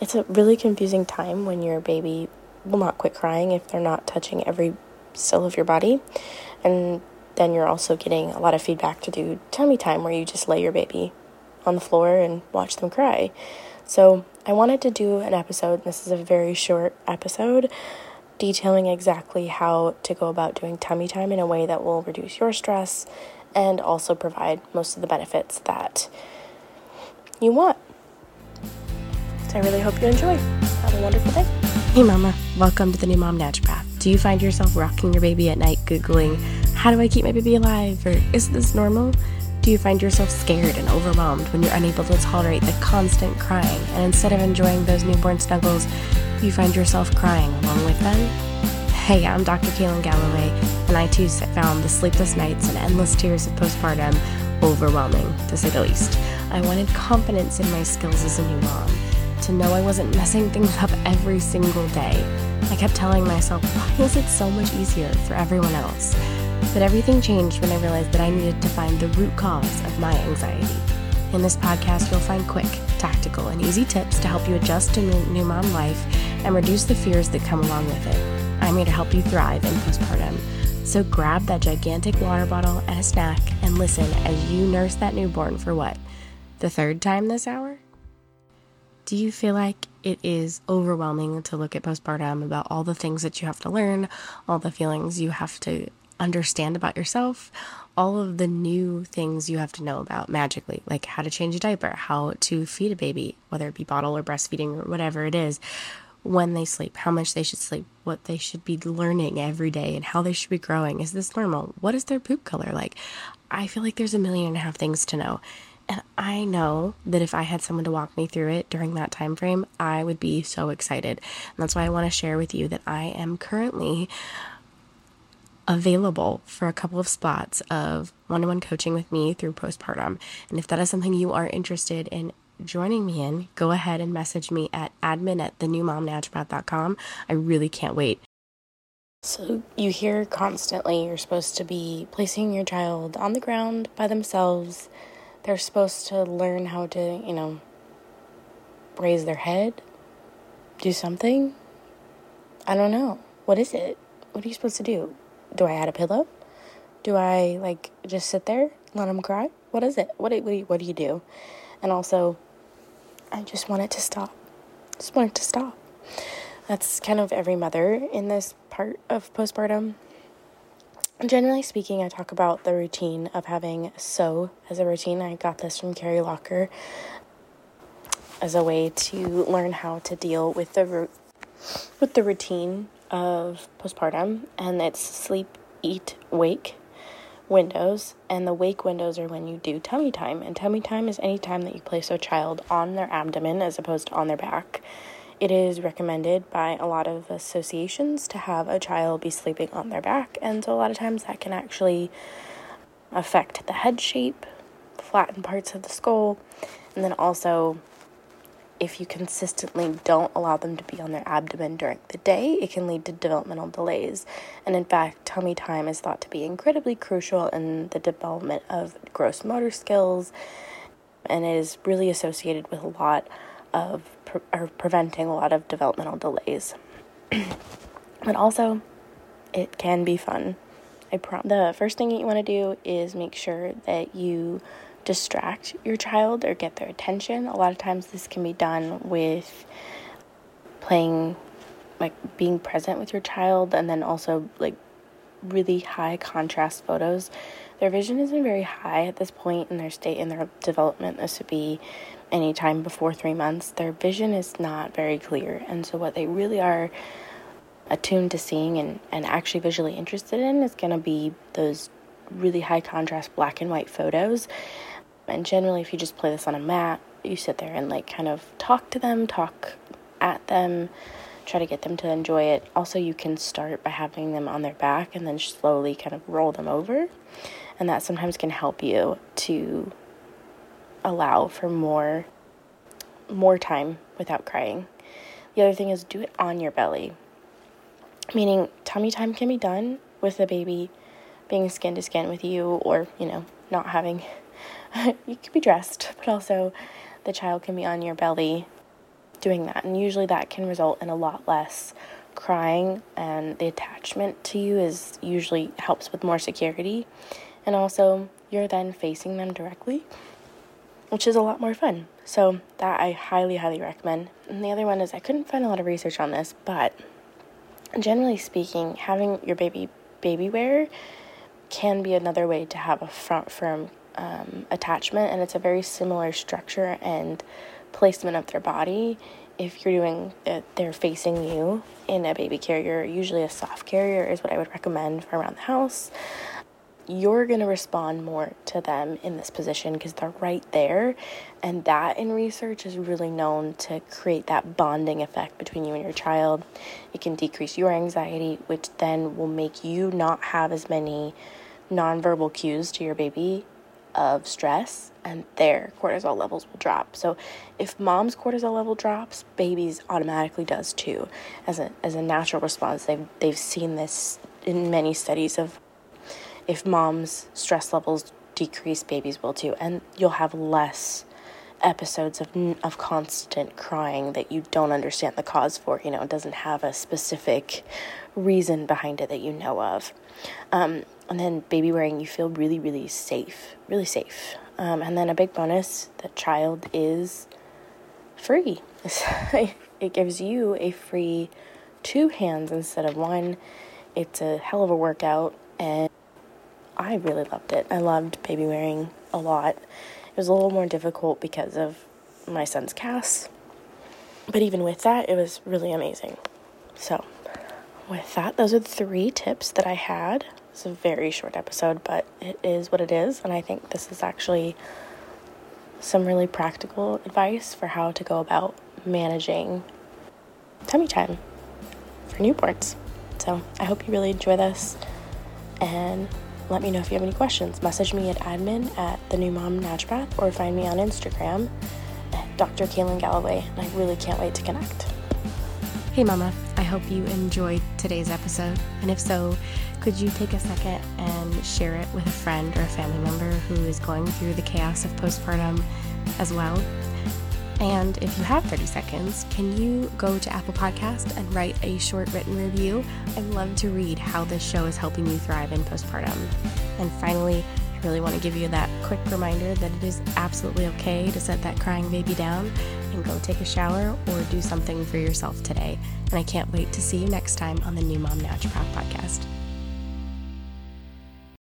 It's a really confusing time when your baby will not quit crying if they're not touching every cell of your body. And then you're also getting a lot of feedback to do tummy time, where you just lay your baby on the floor and watch them cry. So I wanted to do an episode, this is a very short episode, detailing exactly how to go about doing tummy time in a way that will reduce your stress and also provide most of the benefits that you want. So I really hope you enjoy. Have a wonderful day. Hey mama, welcome to the New Mom Naturopath. Do you find yourself rocking your baby at night Googling, how do I keep my baby alive? Or is this normal? Do you find yourself scared and overwhelmed when you're unable to tolerate the constant crying, and instead of enjoying those newborn snuggles, you find yourself crying along with them? Hey, I'm Dr. Kaylin Galloway, and I too found the sleepless nights and endless tears of postpartum overwhelming, to say the least. I wanted confidence in my skills as a new mom, to know I wasn't messing things up every single day. I kept telling myself, why is it so much easier for everyone else? But everything changed when I realized that I needed to find the root cause of my anxiety. In this podcast, you'll find quick, tactical, and easy tips to help you adjust to new mom life and reduce the fears that come along with it. I'm here to help you thrive in postpartum. So grab that gigantic water bottle and a snack and listen as you nurse that newborn for what? The third time this hour? Do you feel like it is overwhelming to look at postpartum, about all the things that you have to learn, all the feelings you have to understand about yourself, all of the new things you have to know about magically, like how to change a diaper, how to feed a baby, whether it be bottle or breastfeeding or whatever it is, when they sleep, how much they should sleep, what they should be learning every day, and how they should be growing. Is this normal? What is their poop color like? I feel like there's 1.5 million things to know. And I know that if I had someone to walk me through it during that time frame, I would be so excited. And that's why I want to share with you that I am currently available for a couple of spots of one-on-one coaching with me through postpartum. And if that is something you are interested in joining me in, go ahead and message me at admin@thenewmomnaturopath.com. I really can't wait. So you hear constantly you're supposed to be placing your child on the ground by themselves. They're supposed to learn how to, raise their head, do something. I don't know. What is it? What are you supposed to do? Do I add a pillow? Do I, just sit there, let them cry? What is it? What do you do? And also, I just want it to stop. Just want it to stop. That's kind of every mother in this part of postpartum. Generally speaking, I talk about the routine of having SO as a routine. I got this from Carrie Locker as a way to learn how to deal with the routine of postpartum, and it's sleep, eat, wake windows, and the wake windows are when you do tummy time, and tummy time is any time that you place a child on their abdomen as opposed to on their back. It is recommended by a lot of associations to have a child be sleeping on their back, and so a lot of times that can actually affect the head shape, flatten parts of the skull, and then also if you consistently don't allow them to be on their abdomen during the day, it can lead to developmental delays. And in fact, tummy time is thought to be incredibly crucial in the development of gross motor skills, and it is really associated with a lot of preventing a lot of developmental delays. But also, it can be fun. The first thing that you want to do is make sure that you distract your child or get their attention. A lot of times this can be done with playing, being present with your child, and then also really high contrast photos. Their vision isn't very high at this point in their state in their development. This would be any time before 3 months. Their vision is not very clear, and so what they really are attuned to seeing and actually visually interested in is going to be those really high contrast black and white photos. And generally, if you just play this on a mat, you sit there and kind of talk to them, talk at them, try to get them to enjoy it. Also, you can start by having them on their back and then slowly kind of roll them over. And that sometimes can help you to allow for more time without crying. The other thing is do it on your belly. Meaning tummy time can be done with the baby being skin to skin with you, or, not having, you could be dressed, but also the child can be on your belly doing that. And usually that can result in a lot less crying, and the attachment to you is usually helps with more security. And also you're then facing them directly, which is a lot more fun. So that I highly, highly recommend. And the other one is, I couldn't find a lot of research on this, but generally speaking, having your baby wear can be another way to have a front firm attachment, and it's a very similar structure and placement of their body. If you're doing they're facing you in a baby carrier, usually a soft carrier is what I would recommend for around the house. You're going to respond more to them in this position because they're right there, and that in research is really known to create that bonding effect between you and your child. It can decrease your anxiety, which then will make you not have as many nonverbal cues to your baby of stress, and their cortisol levels will drop. So if mom's cortisol level drops, baby's automatically does too. As a natural response, they've seen this in many studies of if mom's stress levels decrease, babies will too, and you'll have less episodes of constant crying that you don't understand the cause for. It doesn't have a specific reason behind it that you know of. And then baby wearing, you feel really, really safe, really safe. And then a big bonus, the child is free. It gives you a free 2 hands instead of 1. It's a hell of a workout, and I really loved it. I loved baby wearing a lot. It was a little more difficult because of my son's cast, but even with that, it was really amazing. So with that, those are the 3 tips that I had. It's a very short episode, but it is what it is, and I think this is actually some really practical advice for how to go about managing tummy time for newborns. So I hope you really enjoy this, and let me know if you have any questions. Message me at admin@thenewmomnaturopath, or find me on Instagram at Dr. Kaylin Galloway, and I really can't wait to connect. Hey mama, I hope you enjoyed today's episode, and if so, could you take a second and share it with a friend or a family member who is going through the chaos of postpartum as well? And if you have 30 seconds, can you go to Apple Podcast and write a short written review? I'd love to read how this show is helping you thrive in postpartum. And finally, I really want to give you that quick reminder that it is absolutely okay to set that crying baby down and go take a shower or do something for yourself today. And I can't wait to see you next time on the New Mom Naturopath podcast.